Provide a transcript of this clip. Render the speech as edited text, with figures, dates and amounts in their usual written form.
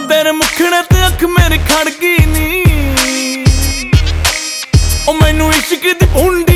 तेरे मुखड़े ते अख मेरी खड़ गई नी, ओ मैनू इश्क दी भुंडी